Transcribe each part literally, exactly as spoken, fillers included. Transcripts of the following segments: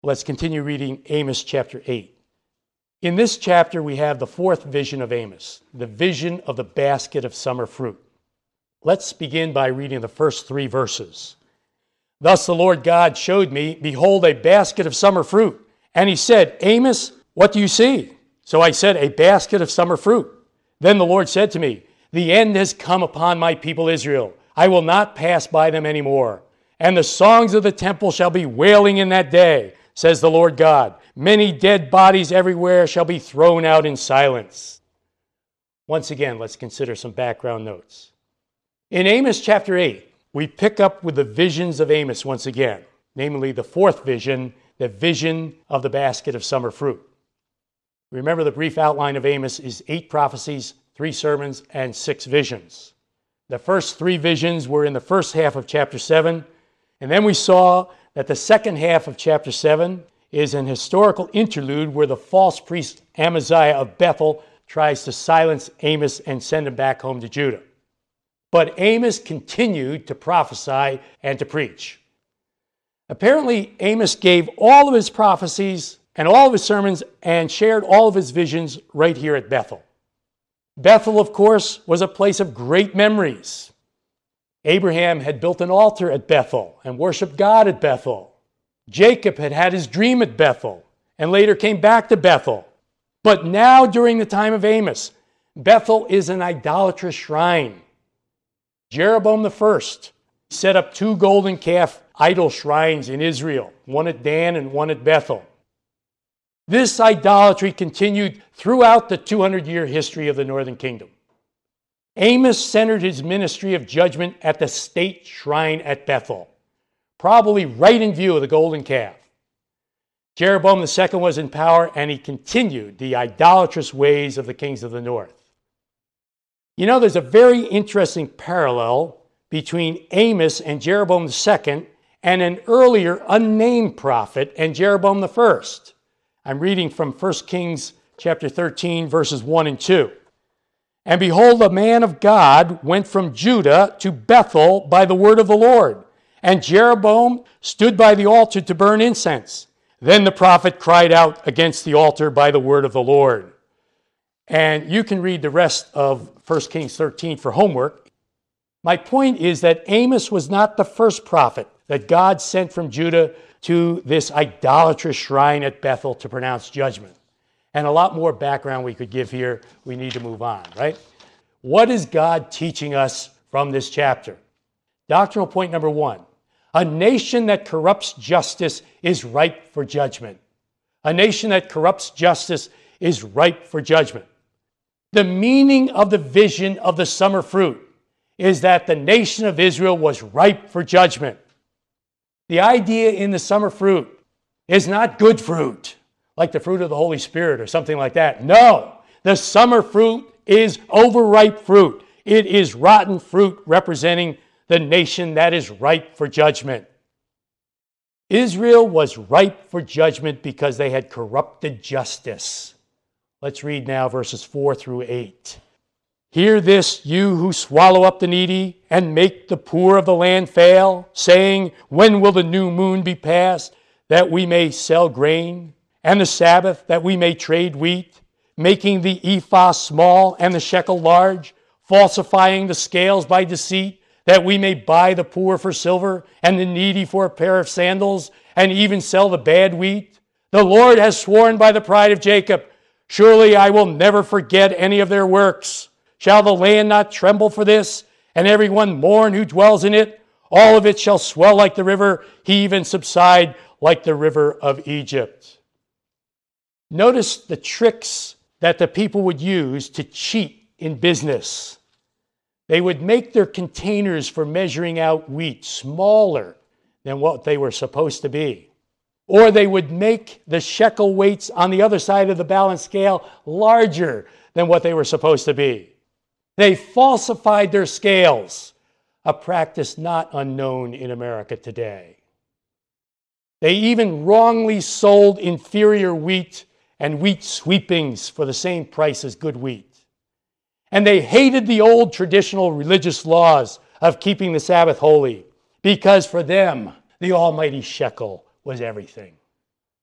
Let's continue reading Amos chapter eight. In this chapter, we have the fourth vision of Amos, the vision of the basket of summer fruit. Let's begin by reading the first three verses. Thus the Lord God showed me, behold, a basket of summer fruit. And he said, Amos, what do you see? So I said, a basket of summer fruit. Then the Lord said to me, the end has come upon my people Israel. I will not pass by them anymore. And the songs of the temple shall be wailing in that day, says the Lord God. Many dead bodies everywhere shall be thrown out in silence. Once again, let's consider some background notes. In Amos chapter eight, we pick up with the visions of Amos once again, namely the fourth vision, the vision of the basket of summer fruit. Remember, the brief outline of Amos is eight prophecies, three sermons, and six visions. The first three visions were in the first half of chapter seven, and then we saw that the second half of chapter seven is an historical interlude where the false priest Amaziah of Bethel tries to silence Amos and send him back home to Judah. But Amos continued to prophesy and to preach. Apparently, Amos gave all of his prophecies and all of his sermons and shared all of his visions right here at Bethel. Bethel, of course, was a place of great memories. Abraham had built an altar at Bethel and worshiped God at Bethel. Jacob had had his dream at Bethel and later came back to Bethel. But now, during the time of Amos, Bethel is an idolatrous shrine. Jeroboam the First set up two golden calf idol shrines in Israel, one at Dan and one at Bethel. This idolatry continued throughout the two hundred year history of the northern kingdom. Amos centered his ministry of judgment at the state shrine at Bethel, probably right in view of the golden calf. Jeroboam the Second was in power, and he continued the idolatrous ways of the kings of the north. You know, there's a very interesting parallel between Amos and Jeroboam the Second and an earlier unnamed prophet and Jeroboam the First. I'm reading from First Kings chapter thirteen, verses one and two. And behold, a man of God went from Judah to Bethel by the word of the Lord. And Jeroboam stood by the altar to burn incense. Then the prophet cried out against the altar by the word of the Lord. And you can read the rest of First Kings thirteen for homework. My point is that Amos was not the first prophet that God sent from Judah to this idolatrous shrine at Bethel to pronounce judgment. And a lot more background we could give here. We need to move on, right? What is God teaching us from this chapter? Doctrinal point number one. A nation that corrupts justice is ripe for judgment. A nation that corrupts justice is ripe for judgment. The meaning of the vision of the summer fruit is that the nation of Israel was ripe for judgment. The idea in the summer fruit is not good fruit, like the fruit of the Holy Spirit or something like that. No, the summer fruit is overripe fruit. It is rotten fruit representing the nation that is ripe for judgment. Israel was ripe for judgment because they had corrupted justice. Let's read now verses four through eight. Hear this, you who swallow up the needy and make the poor of the land fail, saying, when will the new moon be passed, that we may sell grain, and the Sabbath, that we may trade wheat, making the ephah small and the shekel large, falsifying the scales by deceit, that we may buy the poor for silver and the needy for a pair of sandals, and even sell the bad wheat? The Lord has sworn by the pride of Jacob, surely I will never forget any of their works. Shall the land not tremble for this, and everyone mourn who dwells in it? All of it shall swell like the river, heave and subside like the river of Egypt. Notice the tricks that the people would use to cheat in business. They would make their containers for measuring out wheat smaller than what they were supposed to be. Or they would make the shekel weights on the other side of the balance scale larger than what they were supposed to be. They falsified their scales, a practice not unknown in America today. They even wrongly sold inferior wheat and wheat sweepings for the same price as good wheat. And they hated the old traditional religious laws of keeping the Sabbath holy, because for them, the almighty shekel was everything.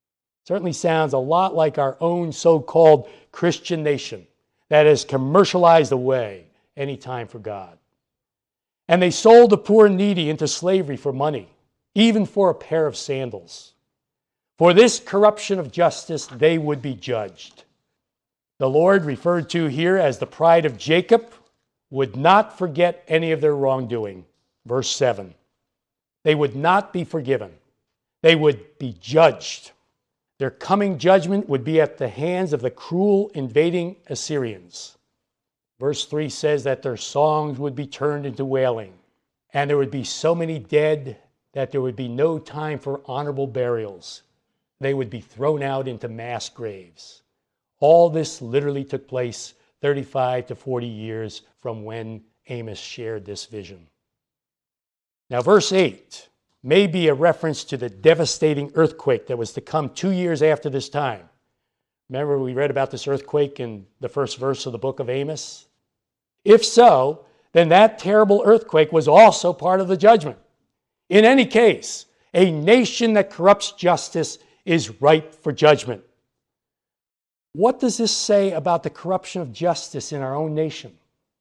Certainly sounds a lot like our own so-called Christian nation that has commercialized away any time for God. And they sold the poor and needy into slavery for money, even for a pair of sandals. For this corruption of justice, they would be judged. The Lord, referred to here as the pride of Jacob, would not forget any of their wrongdoing. Verse seven. They would not be forgiven. They would be judged. Their coming judgment would be at the hands of the cruel invading Assyrians. Verse three says that their songs would be turned into wailing, and there would be so many dead that there would be no time for honorable burials. They would be thrown out into mass graves. All this literally took place thirty-five to forty years from when Amos shared this vision. Now, verse eight may be a reference to the devastating earthquake that was to come two years after this time. Remember, we read about this earthquake in the first verse of the book of Amos? If so, then that terrible earthquake was also part of the judgment. In any case, a nation that corrupts justice is ripe for judgment. What does this say about the corruption of justice in our own nation?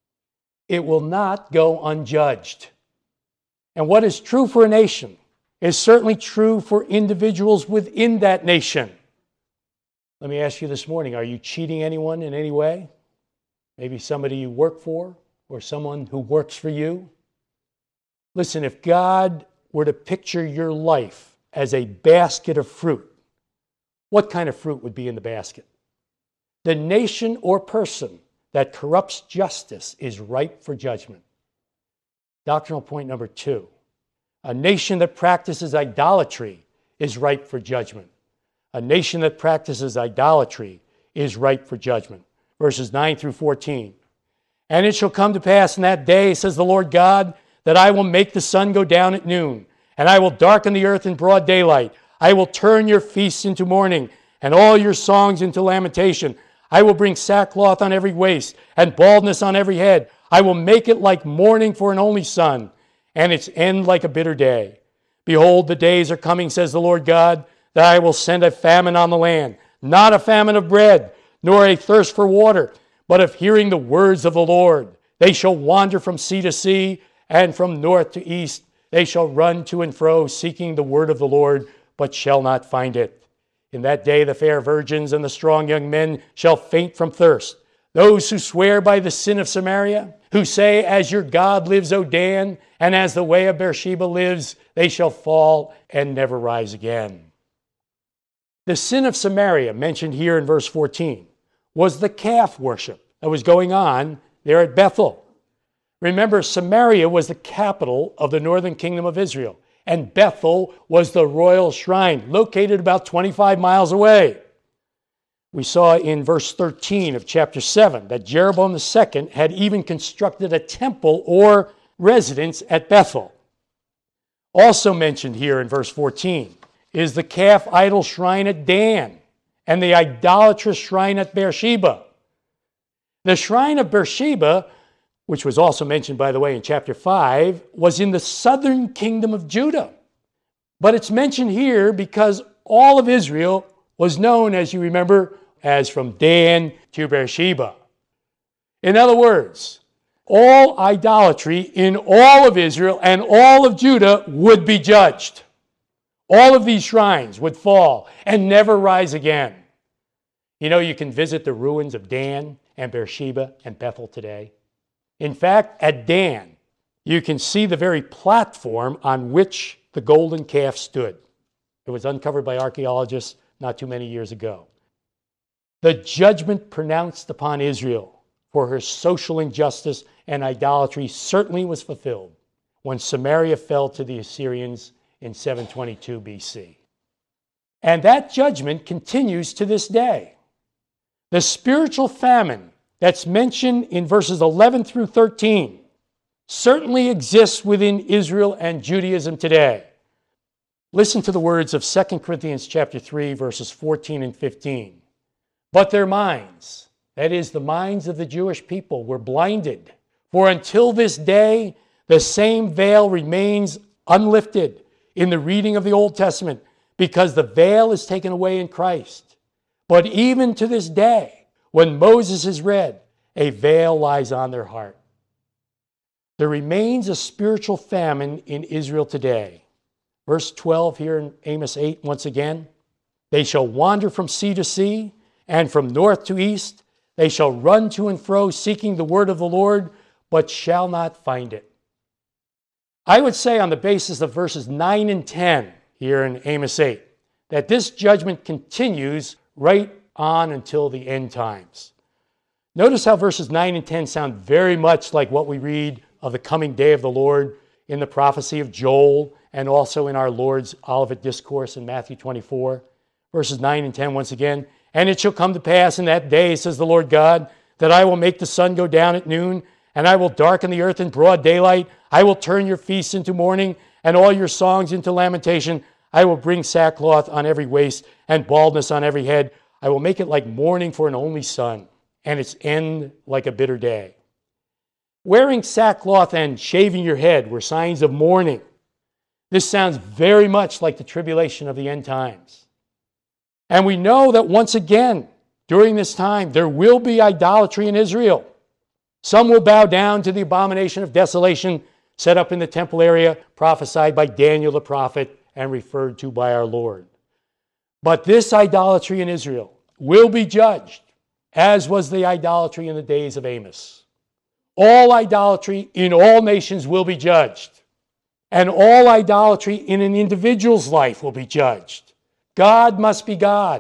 It will not go unjudged. And what is true for a nation is certainly true for individuals within that nation. Let me ask you this morning, are you cheating anyone in any way? Maybe somebody you work for or someone who works for you? Listen, if God were to picture your life as a basket of fruit, what kind of fruit would be in the basket? The nation or person that corrupts justice is ripe for judgment. Doctrinal point number two. A nation that practices idolatry is ripe for judgment. A nation that practices idolatry is ripe for judgment. Verses nine through fourteen. And it shall come to pass in that day, says the Lord God, that I will make the sun go down at noon, and I will darken the earth in broad daylight. I will turn your feasts into mourning, and all your songs into lamentation. I will bring sackcloth on every waist, and baldness on every head. I will make it like mourning for an only son, and its end like a bitter day. Behold, the days are coming, says the Lord God, that I will send a famine on the land, not a famine of bread, nor a thirst for water, but of hearing the words of the Lord. They shall wander from sea to sea, and from north to east. They shall run to and fro, seeking the word of the Lord, but shall not find it. In that day the fair virgins and the strong young men shall faint from thirst. Those who swear by the sin of Samaria, who say, as your God lives, O Dan, and as the way of Beersheba lives, they shall fall and never rise again. The sin of Samaria, mentioned here in verse fourteen, was the calf worship that was going on there at Bethel. Remember, Samaria was the capital of the northern kingdom of Israel, and Bethel was the royal shrine, located about twenty-five miles away. We saw in verse thirteen of chapter seven that Jeroboam the Second had even constructed a temple or residence at Bethel. Also mentioned here in verse fourteen is the calf idol shrine at Dan and the idolatrous shrine at Beersheba. The shrine of Beersheba, which was also mentioned, by the way, in chapter five, was in the southern kingdom of Judah. But it's mentioned here because all of Israel was known, as you remember, as from Dan to Beersheba. In other words, all idolatry in all of Israel and all of Judah would be judged. All of these shrines would fall and never rise again. You know, you can visit the ruins of Dan and Beersheba and Bethel today. In fact, at Dan, you can see the very platform on which the golden calf stood. It was uncovered by archaeologists not too many years ago. The judgment pronounced upon Israel for her social injustice and idolatry certainly was fulfilled when Samaria fell to the Assyrians in seven twenty-two B C. And that judgment continues to this day. The spiritual famine that's mentioned in verses eleven through thirteen certainly exists within Israel and Judaism today. Listen to the words of Second Corinthians chapter three, verses fourteen and fifteen. But their minds, that is, the minds of the Jewish people, were blinded. For until this day, the same veil remains unlifted in the reading of the Old Testament, because the veil is taken away in Christ. But even to this day, when Moses is read, a veil lies on their heart. There remains a spiritual famine in Israel today. Verse twelve here in Amos eight, once again. They shall wander from sea to sea, and from north to east. They shall run to and fro, seeking the word of the Lord, but shall not find it. I would say on the basis of verses nine and ten here in Amos eight, that this judgment continues right on until the end times. Notice how verses nine and ten sound very much like what we read of the coming day of the Lord in the prophecy of Joel and also in our Lord's Olivet Discourse in Matthew twenty-four. Verses nine and ten once again. And it shall come to pass in that day, says the Lord God, that I will make the sun go down at noon, and I will darken the earth in broad daylight. I will turn your feasts into mourning, and all your songs into lamentation. I will bring sackcloth on every waist, and baldness on every head. I will make it like mourning for an only son, and its end like a bitter day. Wearing sackcloth and shaving your head were signs of mourning. This sounds very much like the tribulation of the end times. And we know that once again, during this time, there will be idolatry in Israel. Some will bow down to the abomination of desolation set up in the temple area, prophesied by Daniel the prophet and referred to by our Lord. But this idolatry in Israel will be judged, as was the idolatry in the days of Amos. All idolatry in all nations will be judged, and all idolatry in an individual's life will be judged. God must be God.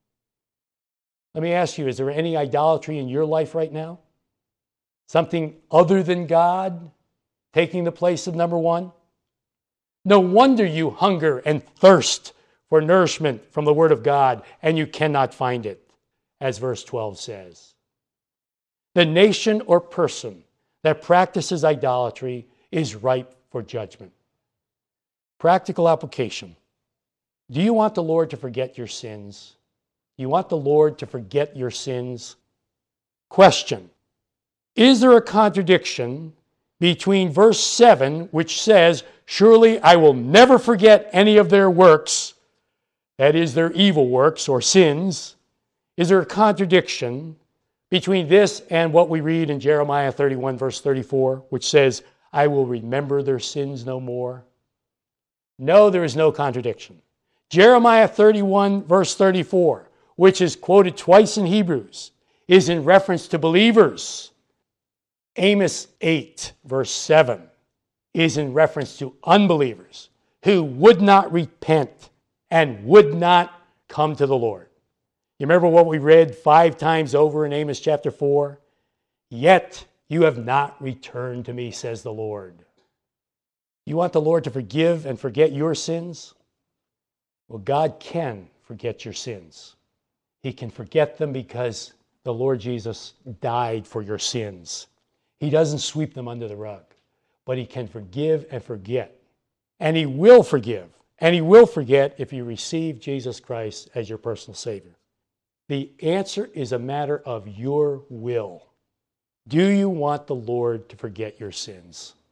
Let me ask you, is there any idolatry in your life right now? Something other than God taking the place of number one? No wonder you hunger and thirst for nourishment from the Word of God, and you cannot find it, as verse twelve says. The nation or person that practices idolatry is ripe for judgment. Practical application. Do you want the Lord to forget your sins? Do you want the Lord to forget your sins? Question. Is there a contradiction between verse seven, which says, surely I will never forget any of their works, that is, their evil works or sins? Is there a contradiction between this and what we read in Jeremiah thirty-one, verse thirty-four, which says, I will remember their sins no more? No, there is no contradiction. Jeremiah thirty-one, verse thirty-four, which is quoted twice in Hebrews, is in reference to believers. Amos eight, verse seven, is in reference to unbelievers who would not repent and would not come to the Lord. You remember what we read five times over in Amos chapter four? Yet you have not returned to me, says the Lord. You want the Lord to forgive and forget your sins? Well, God can forget your sins. He can forget them because the Lord Jesus died for your sins. He doesn't sweep them under the rug, but He can forgive and forget. And He will forgive, and He will forget if you receive Jesus Christ as your personal Savior. The answer is a matter of your will. Do you want the Lord to forget your sins?